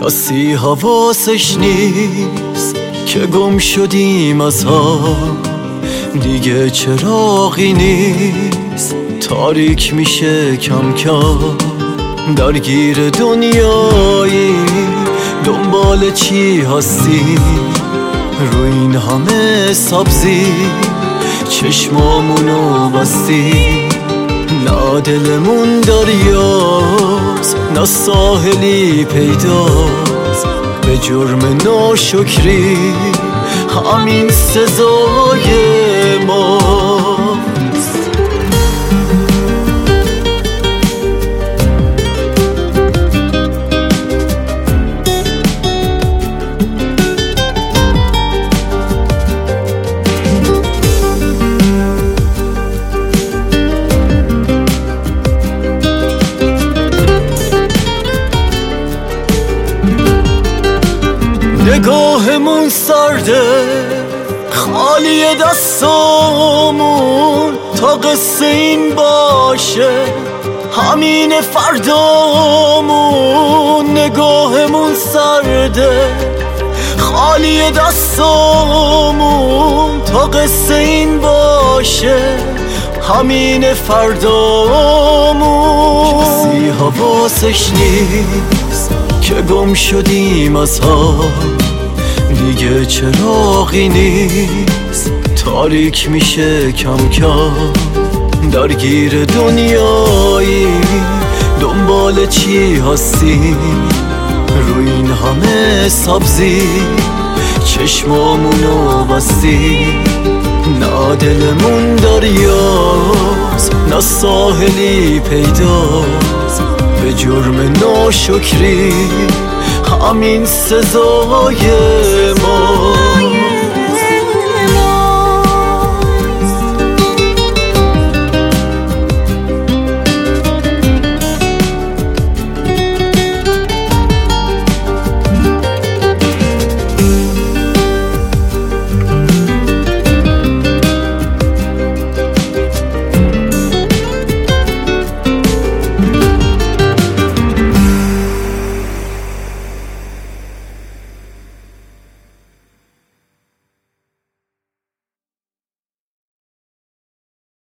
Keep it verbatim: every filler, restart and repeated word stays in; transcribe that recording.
کسی حواسش نیست که گم شدیم از هم، دیگه چراغی نیست، تاریک میشه کم کم. درگیر دنیایی دنبال چی هستی؟ رو این همه سبزی چشمامونو بستی. نه دلمون دریاست نه ساحلی پیداست، به جرم ناشکری همین سزای ماست. نگاهمون سرده خالی دستامون، تا قصه این باشه همین فردامون. نگاهمون سرده خالی دستامون، تا قصه این باشه همین فردامون. کسی حواسش نیست که گم شدیم از هم، دیگه چراغی نیست، تاریک میشه کم کم. درگیر دنیایی دنبال چی هستی؟ رو این همه سبزی چشمامونو بستی. نه دلمون دریاست نه ساحلی پیداست، به جرم ناشکری همین سزای ما.